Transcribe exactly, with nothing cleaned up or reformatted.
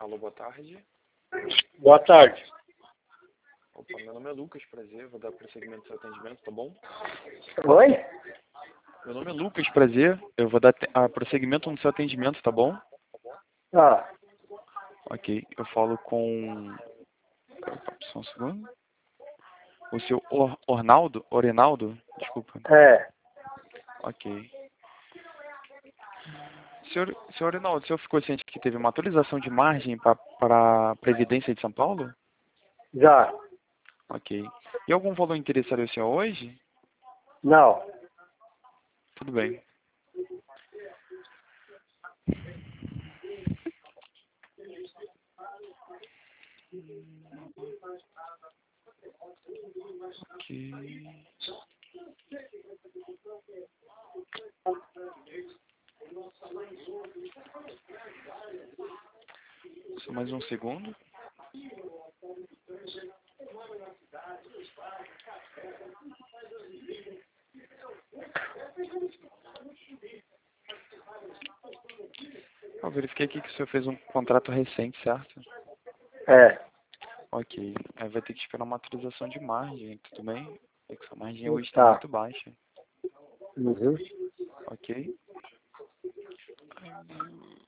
Alô, boa tarde. Boa tarde. Opa, meu nome é Lucas, prazer. Vou dar prosseguimento ao seu atendimento, tá bom? Oi? Meu nome é Lucas, prazer. Eu vou dar a prosseguimento no seu atendimento, tá bom? Ah, Ok, eu falo com... Opa, só um segundo. O seu Or Ornaldo? Orenaldo? Desculpa. é. Ok. Senhor, senhor Orenaldo, o senhor ficou ciente que teve uma atualização de margem pa, para a Previdência de São Paulo? Já. Ok. E algum valor interessaria o senhor hoje? Não. Tudo bem. Ok. Só mais um segundo. Eu verifiquei aqui que o senhor fez um contrato recente, certo? É. Ok. Aí vai ter que esperar uma atualização de margem, tudo bem? É que sua margem hoje está Tá. muito baixa. Uhum. Ok?